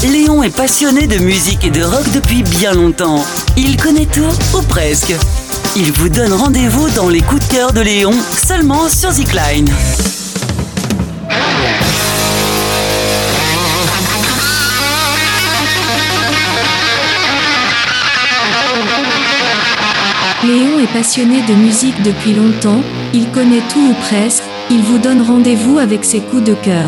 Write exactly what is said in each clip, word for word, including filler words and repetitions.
Léon est passionné de musique et de rock depuis bien longtemps. Il connaît tout, ou presque. Il vous donne rendez-vous dans les coups de cœur de Léon, seulement sur Zikline. Léon est passionné de musique depuis longtemps, il connaît tout ou presque, il vous donne rendez-vous avec ses coups de cœur.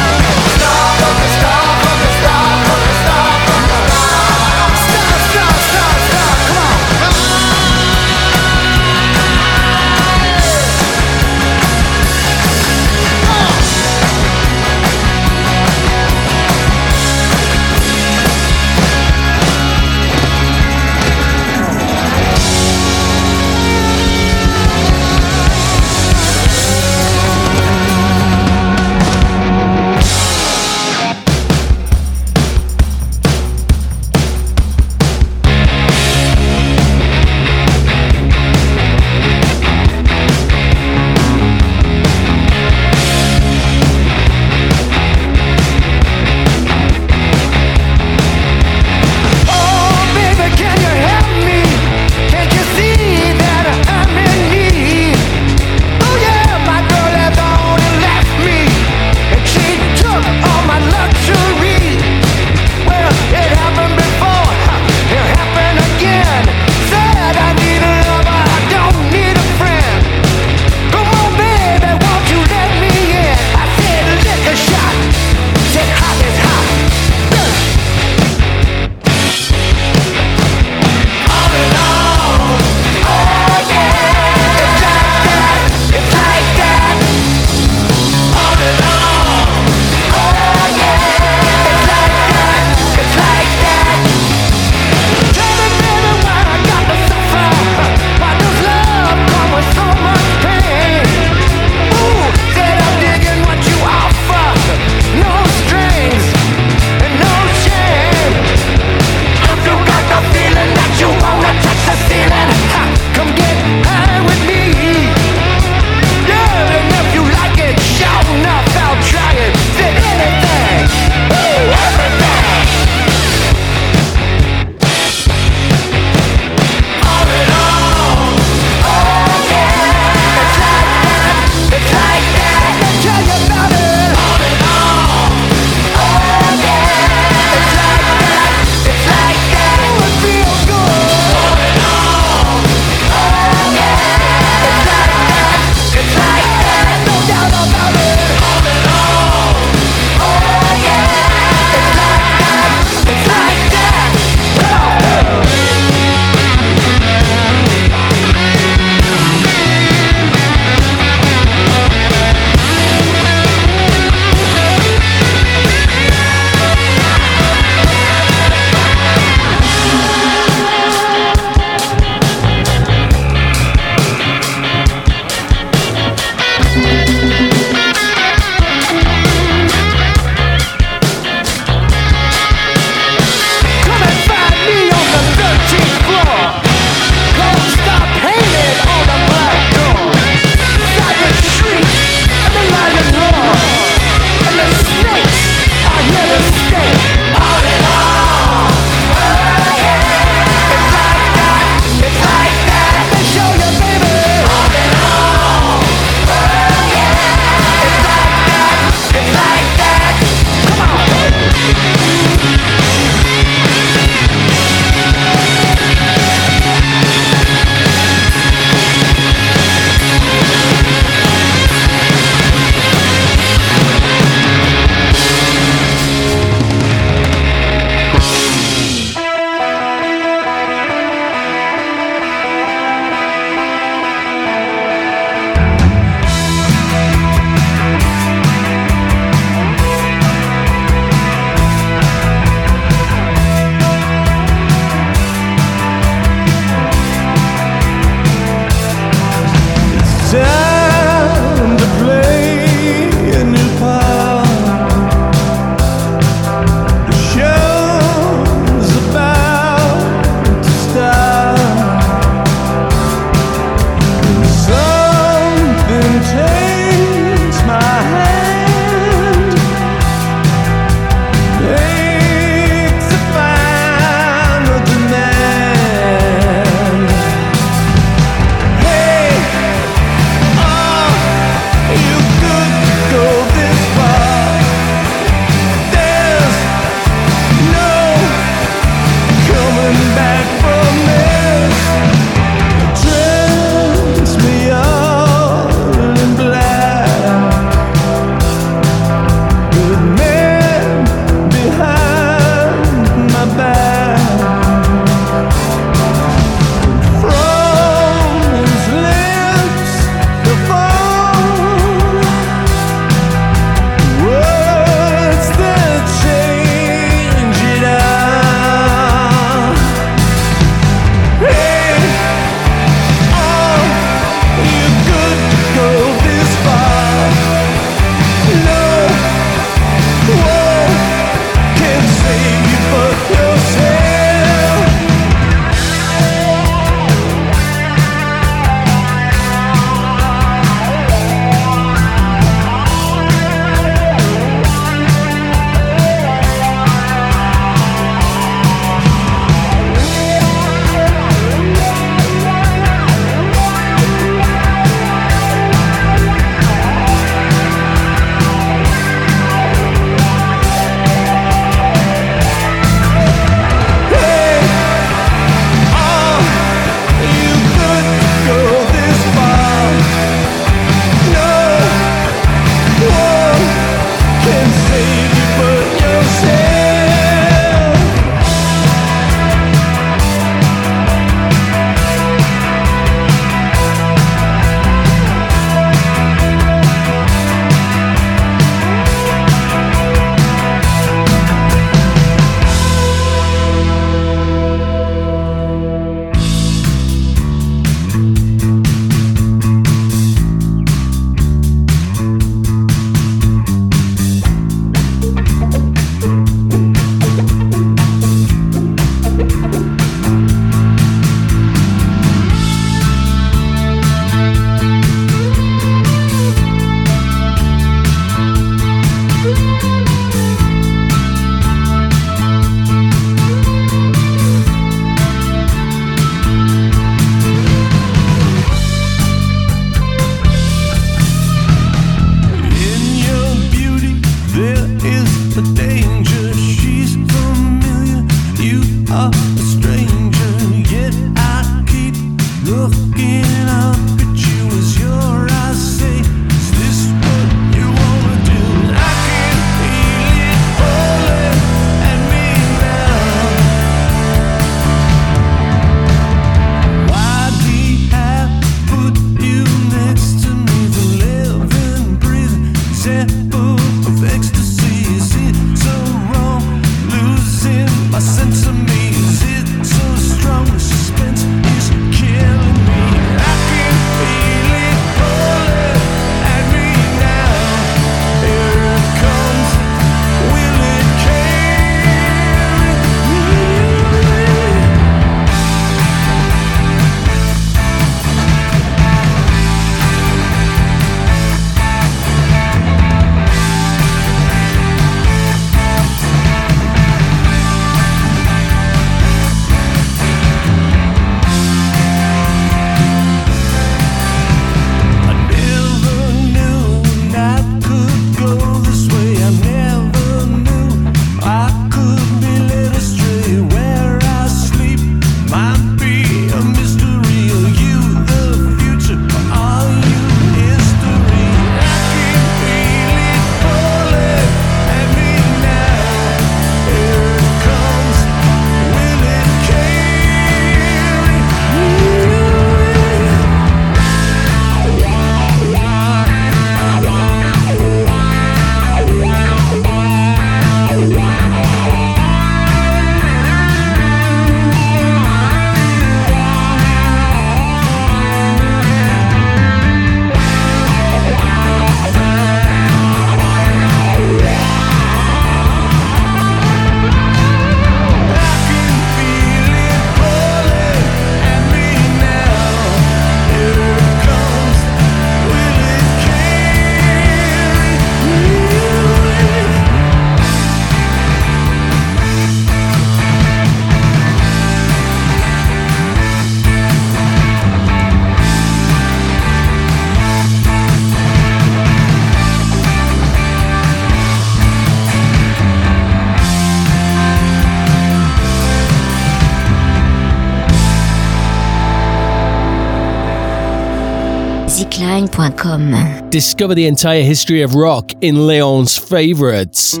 Klein dot com. Discover the entire history of rock in Leon's favorites.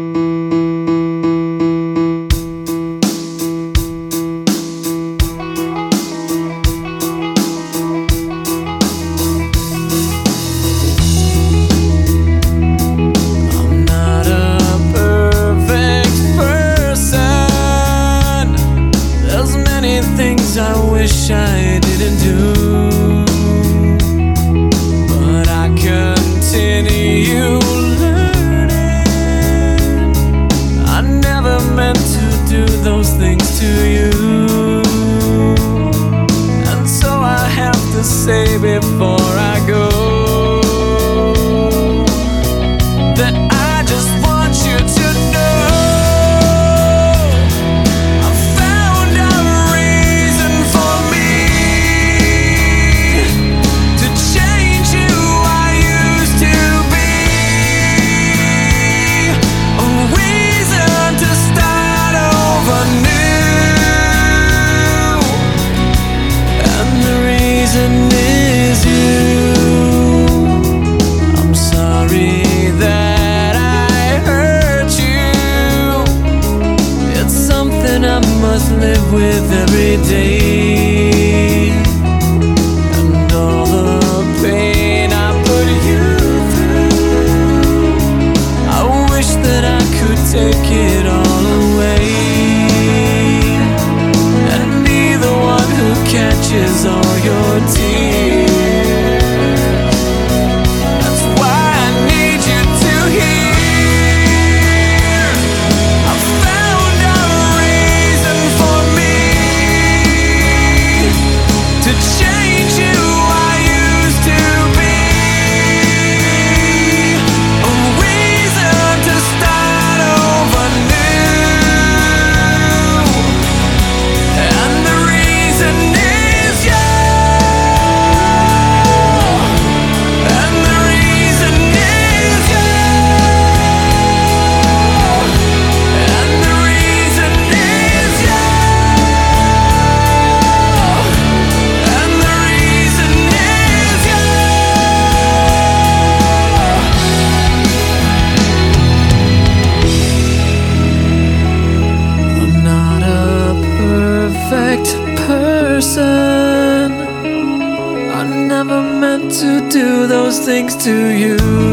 things to you,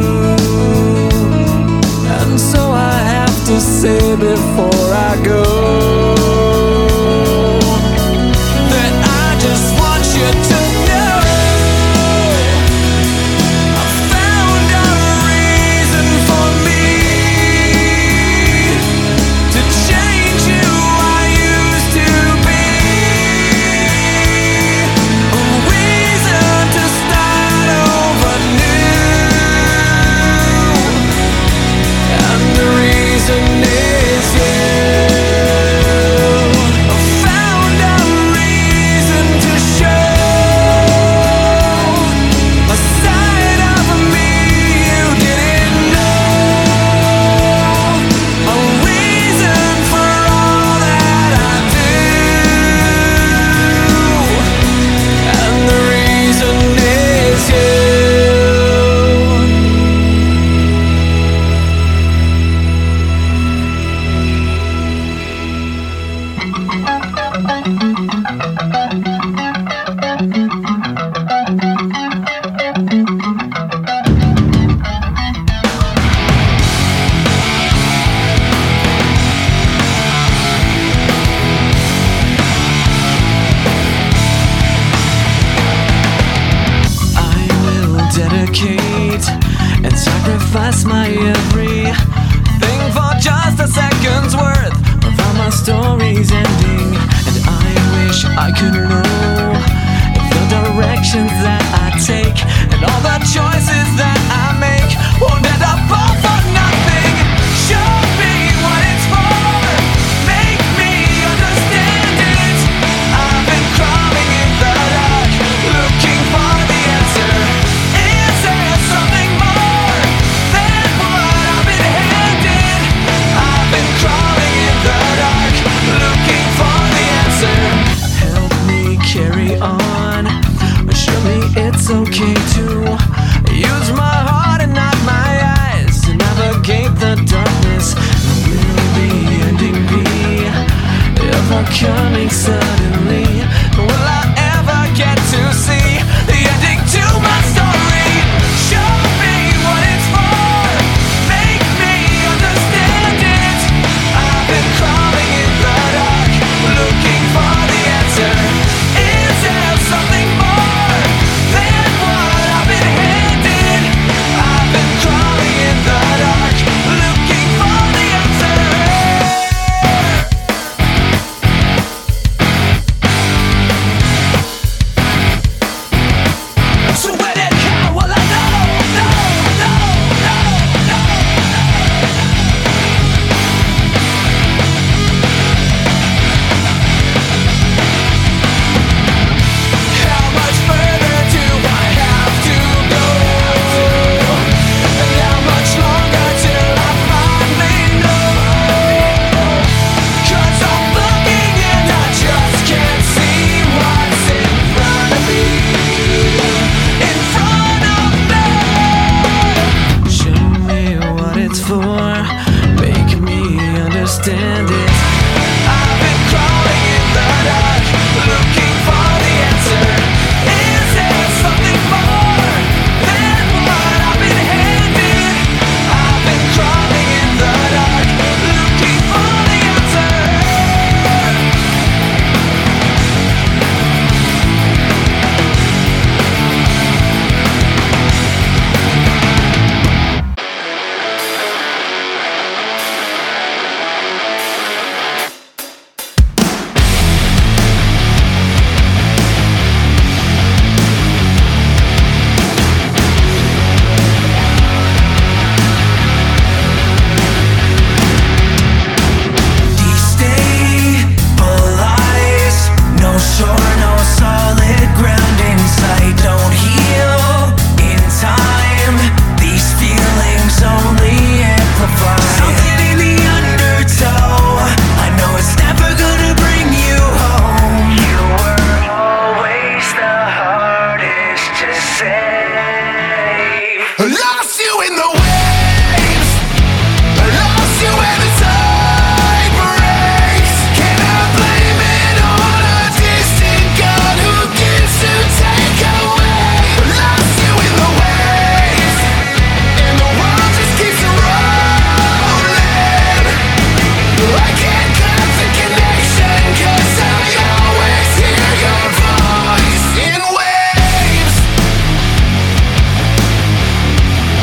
and so I have to say before I go that I just want you to know I found a reason for me to change who I used to be, a reason to start over new, and the reason is you. I found a reason to show a side of me you didn't know, a reason for all that I do, and the reason is you. I will dedicate and sacrifice my everything for just a second's worth of how my story's ending. And I wish I could know if the directions that I take and all the choices that I make won't end up all for nothing. Show me what it's for, make me understand it. I've been crawling in the dark, looking for the answer. Is there something more than what I've been handed? I've been crawling in the dark, looking for the answer. Help me carry on, assure me it's okay to Lost you in the waves, lost you when the tide breaks. Can I blame it on a distant God who gives to take away? Lost you in the waves, and the world just keeps rolling. I can't cut the connection, 'cause I always hear your voice in waves.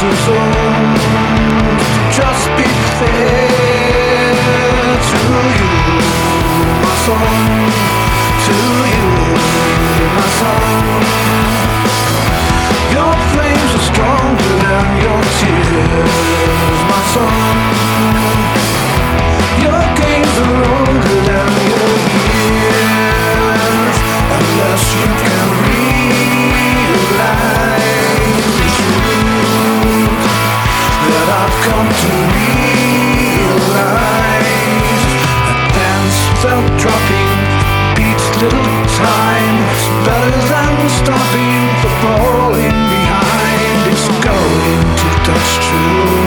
criticism to just be fair to you, my son, to you, my son. Your flames are stronger than your tears, my son. Your games are longer than your years, unless you can realize the truth that I've come to realize. A dance without dropping beats little time. It's better than stopping the falling behind. It's going to touch true.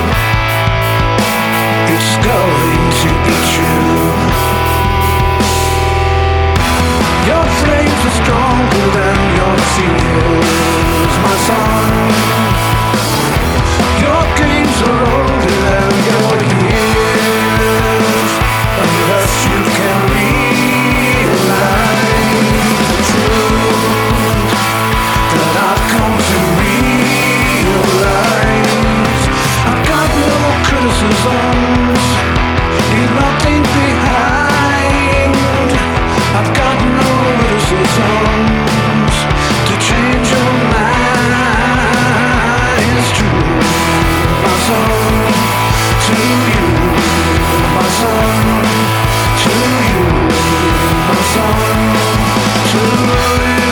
It's going to be true. Your flames are stronger than your tears, my son. Your games are older than your years, unless you can realize the truth that I've come to realize. I've got no criticisms, leave nothing behind. I've got no criticisms to change your mind. It's true, my son, to you, my son, to you, my son, to you,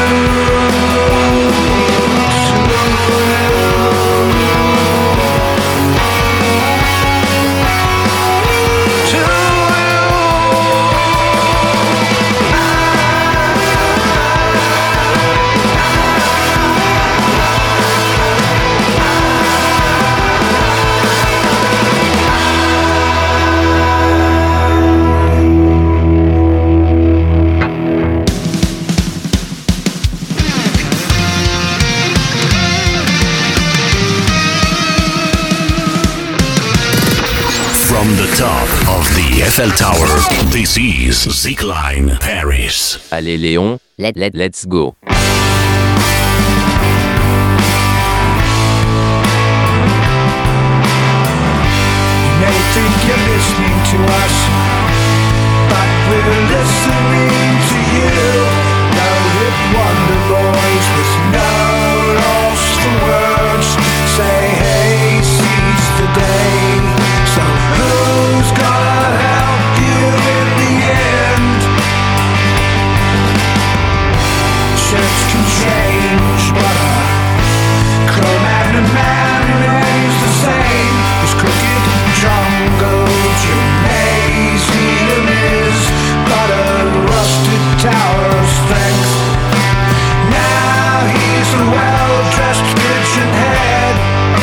top of the Eiffel Tower. This is Zikline Paris. Allez Léon, let, let, let's go. You may think you're listening to us, but we're listening to you. No hit wonder boys with no loss for words. Say hey, seize the day. So who's gonna help you in the end? Shirts can change, but a Cro-Magnon man remains the same. His crooked jungle gymnasium is but a rusted tower of strength. Now he's a well-dressed pigeon head.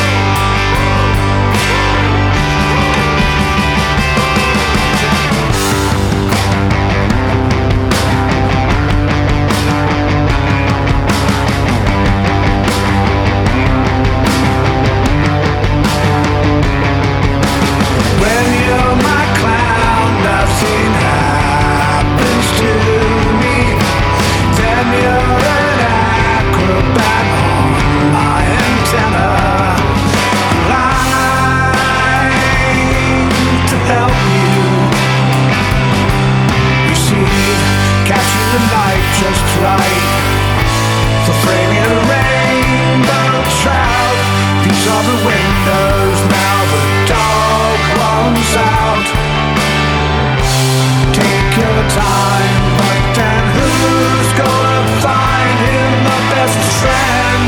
Just right for framing a rainbow trout. These are the windows, now the dog runs out. Take your time, but then who's gonna find him the best friend?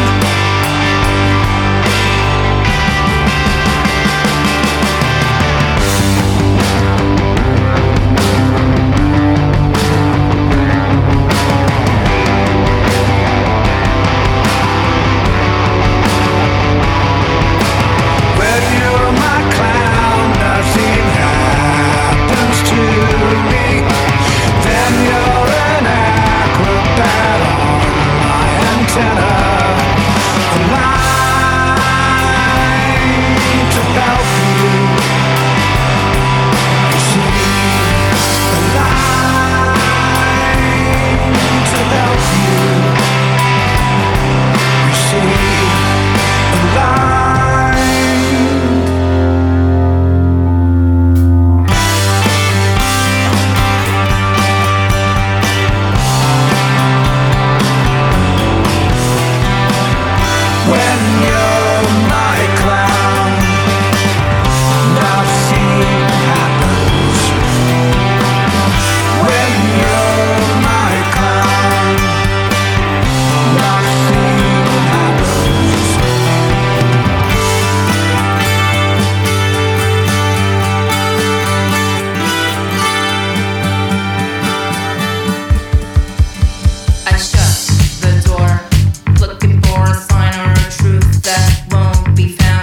my clown. Now see what happens when you're my clown. Now see what happens. I shut the door, looking for a sign or a truth that won't be found.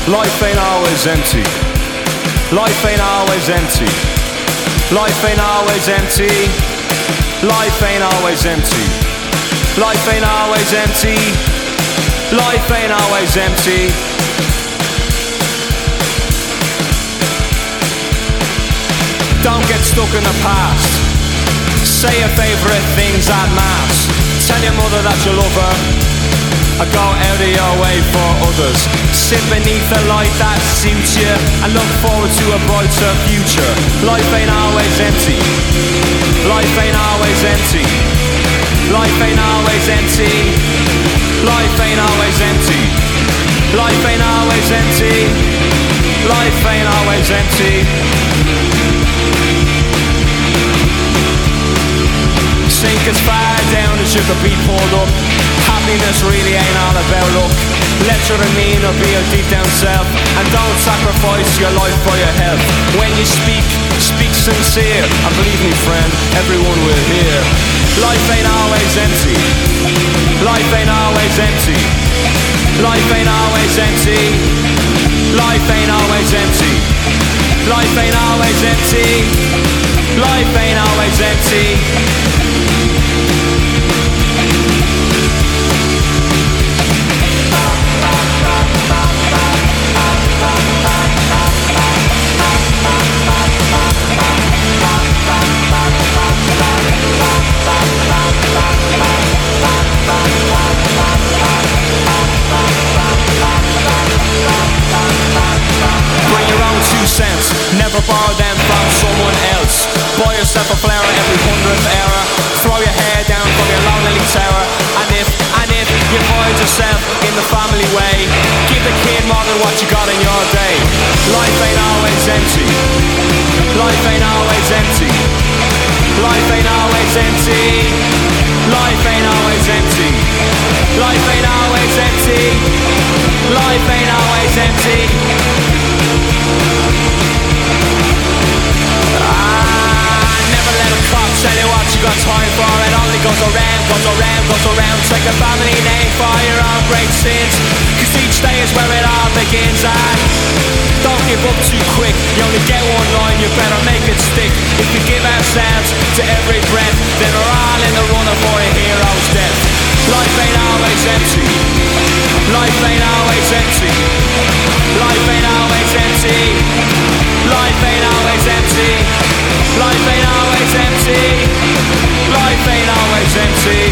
Life ain't always empty. Life ain't always empty. Life ain't always empty. Life ain't always empty. Life ain't always empty. Life ain't always empty. Don't get stuck in the past. Say your favourite things at mass. Tell your mother that you love her. Or go out of your way for others. Sit beneath the light that suits you and look forward to a brighter future. Life ain't always empty. Life ain't always empty. Life ain't always empty. Life ain't always empty. Life ain't always empty. Life ain't always empty. Sink as far down as you could be pulled up. Happiness really ain't all about luck. Let your demeanor be your deep down self, and don't sacrifice your life for your health. When you speak, speak sincere, and believe me friend, everyone will hear. Life ain't always empty. Life ain't always empty. Life ain't always empty. Life ain't always empty. Life ain't always empty. Life ain't always empty. Bring your own two cents, never borrow them from someone else. Buy yourself a flower every hundredth hour. Throw your hair down from your lonely tower. And if, and if you find yourself in the family way, give the kid more than what you got in your day. Life ain't always empty. Life ain't always empty. Life ain't always empty. Life ain't always empty. Life ain't always empty. Life ain't always empty. Ah, never let a clock tell you what you got time for. It only goes around, goes around, goes around. Take a family name for your own great sins, cause each day is where it all begins. And don't give up too quick. You only get one line, you better make it stick. If we give ourselves to every breath, then we're all in the running for a hero's death. Life ain't always empty. Life ain't always empty. Life ain't always empty. Life ain't always empty. Life ain't always empty. Life ain't always empty.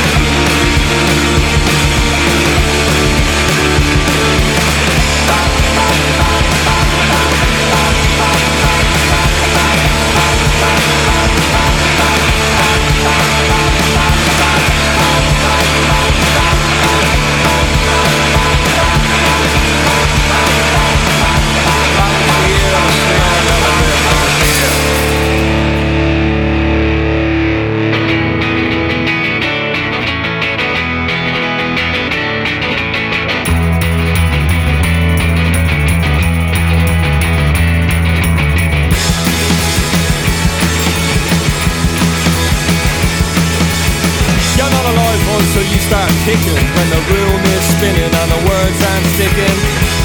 So you start kicking when the room is spinning and the words aren't sticking.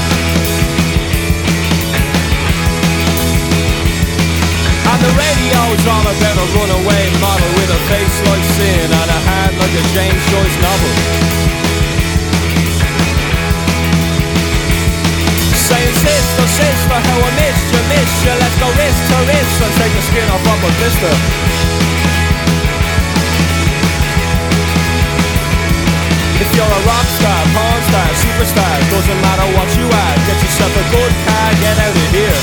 And the radio's all about a runaway model with a face like sin and a heart like a James Joyce novel. Saying sister, sister, how I missed you, missed you. Let's go wrist to wrist and take the skin off of a blister. If you're a rock star, porn star, superstar, doesn't matter what you are, get yourself a good car, get out of here.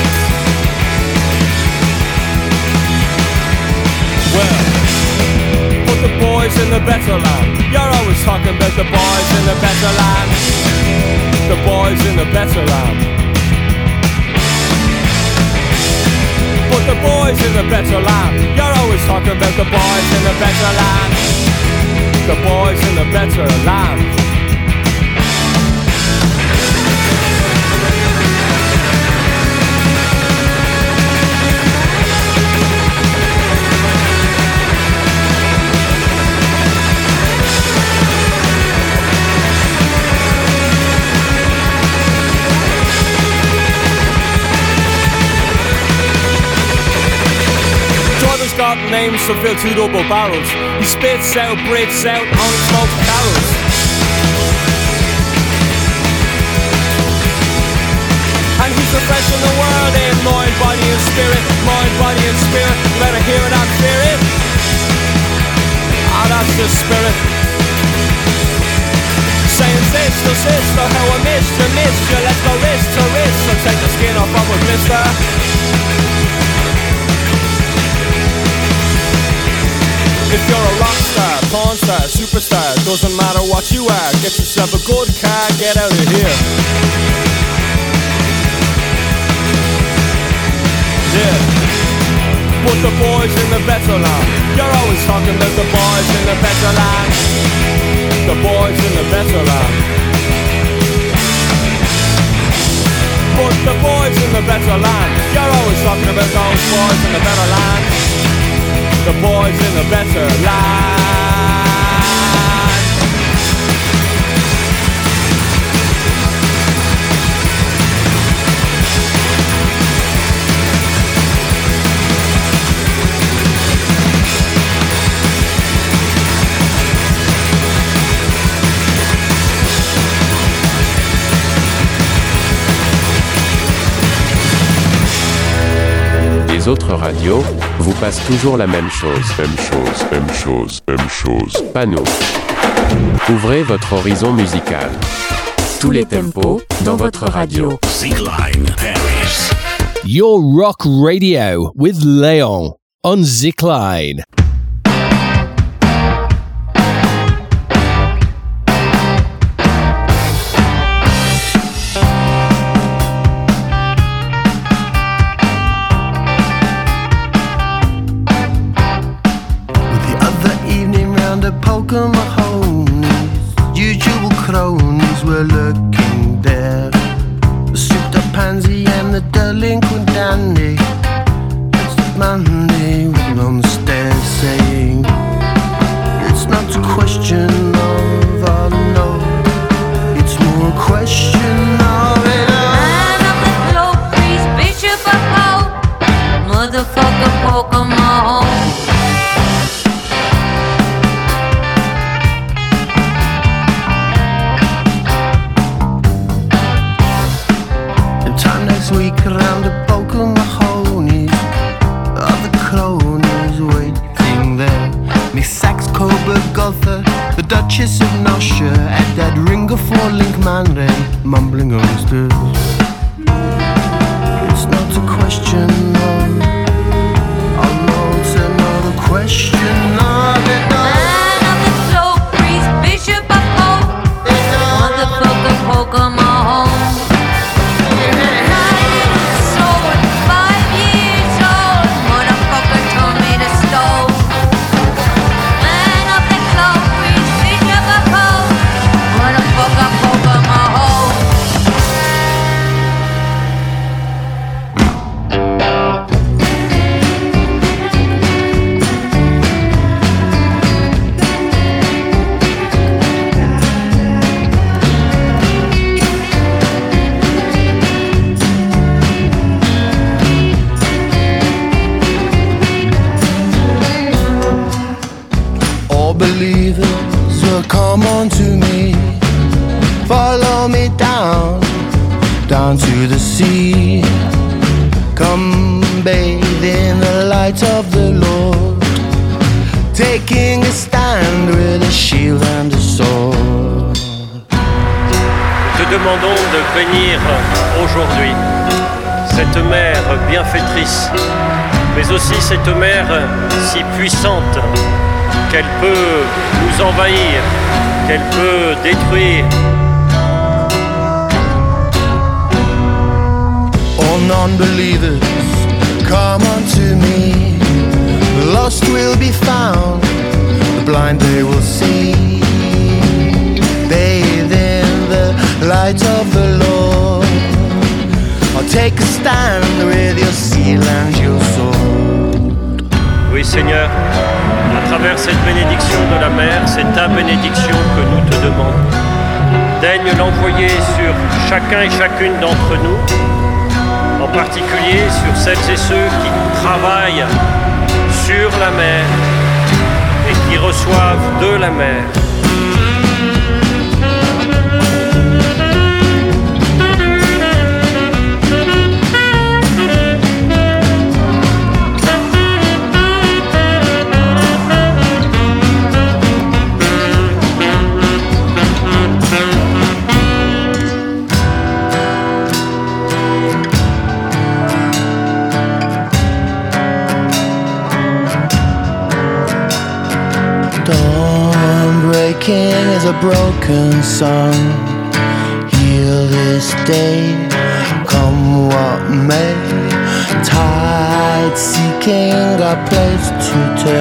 Well, put the boys in the better land. You're always talking about the boys in the better land. The boys in the better land. Put the boys in the better land. You're always talking about the boys in the better land. The boys in the better land. brother's got names to fill two double barrels. He spits out, breathes out, only smokes carols. And he's the best in the world in mind, body and spirit. Mind, body and spirit. You better hear it and fear it. Ah, that's the spirit. Saying sister, sister, how I missed you, missed you. Let's go wrist to wrist and take the skin off of a blister. If you're a rock star, porn star, superstar, doesn't matter what you are. Get yourself a good car, get out of here. Yeah. Put the boys in the better land. You're always talking about the boys in the better land. The boys in the better land. Put the boys in the better land. You're always talking about those boys in the better land. The boys in the better land. Les autres radios vous passent toujours la même chose. Même chose, même chose, même chose. Pas nous. Ouvrez votre horizon musical. Tous les tempos dans votre radio. Zikline Paris. Your Rock Radio with Leon on Zikline. Usual cronies were lurking there. The souped up pansy and the delinquent dandy. It's the Monday written on the stairs saying, it's not a question of our no, it's more a question of it all. Man of the globe, priest, bishop of hope, motherfucker, Pokemon. Week around the Boca Mahonies, other cronies waiting there. Miss Sax, Coburg, Gotha, the Duchess of Nosha, at that ringer for Link Manray, mumbling on the stairs. It's not a question of, oh no, it's another question of it all. Man of the slow priest, bishop of hope, motherfucker, Pokemon. Believers will come on to me, follow me down, down to the sea. Come bathe in the light of the Lord, taking a stand with a shield and a sword. Te demandons de bénir aujourd'hui cette mère bienfaitrice, mais aussi cette mère si puissante qu'elle peut nous envahir, qu'elle peut détruire. All non-believers, come unto me. The lost will be found, the blind they will see. Bathe in the light of the Lord, or take a stand with your seal and your sword. Oui Seigneur, à travers cette bénédiction de la mer, c'est ta bénédiction que nous te demandons. Daigne l'envoyer sur chacun et chacune d'entre nous, en particulier sur celles et ceux qui travaillent sur soif de la mer. King is a broken song. Heal this day, come what may. Tide seeking a place to turn.